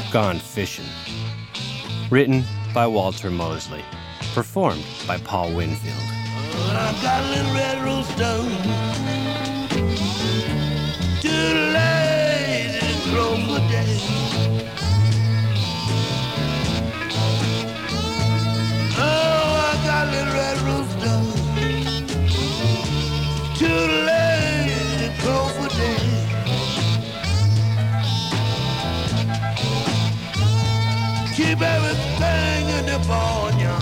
Gone Fishing. Written by Walter Mosley. Performed by Paul Winfield. I got a little red rooster, too lazy to crow for days. Oh, I got a little red rooster, too lazy to crow for days. Keep everything in the barnyard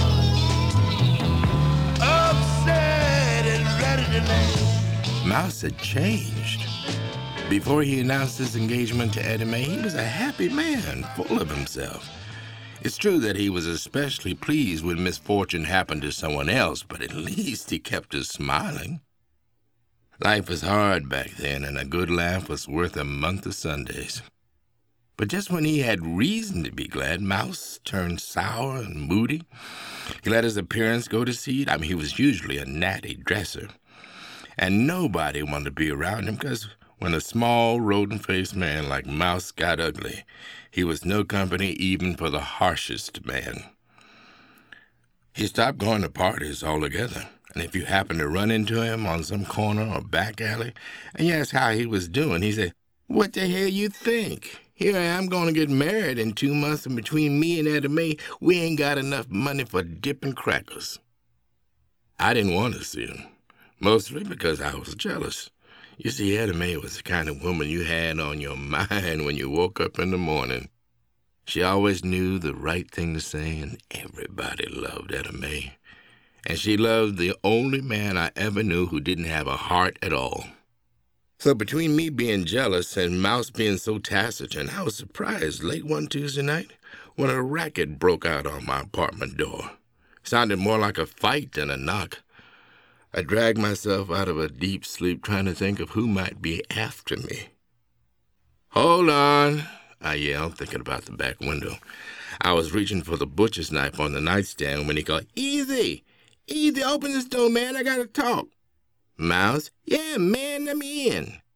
upset and ready to lay. Mouse had changed. Before he announced his engagement to Eddie Mae, he was a happy man, full of himself. It's true that he was especially pleased when misfortune happened to someone else, but at least he kept us smiling. Life was hard back then, and a good laugh was worth a month of Sundays. But just when he had reason to be glad, Mouse turned sour and moody. He let his appearance go to seed. He was usually a natty dresser. And nobody wanted to be around him because when a small, rodent-faced man like Mouse got ugly, he was no company even for the harshest man. He stopped going to parties altogether. And if you happened to run into him on some corner or back alley and you asked how he was doing, he said, "What the hell you think? Here I am going to get married in 2 months, and between me and Eddie Mae, we ain't got enough money for dipping crackers." I didn't want to see him, mostly because I was jealous. You see, Eddie Mae was the kind of woman you had on your mind when you woke up in the morning. She always knew the right thing to say, and everybody loved Eddie Mae. And she loved the only man I ever knew who didn't have a heart at all. So between me being jealous and Mouse being so taciturn, I was surprised late one Tuesday night when a racket broke out on my apartment door. It sounded more like a fight than a knock. I dragged myself out of a deep sleep trying to think of who might be after me. "Hold on," I yelled, thinking about the back window. I was reaching for the butcher's knife on the nightstand when he called, "Easy! Easy, open this door, man, I gotta talk." "Mouse?" "Yeah, man, let me in."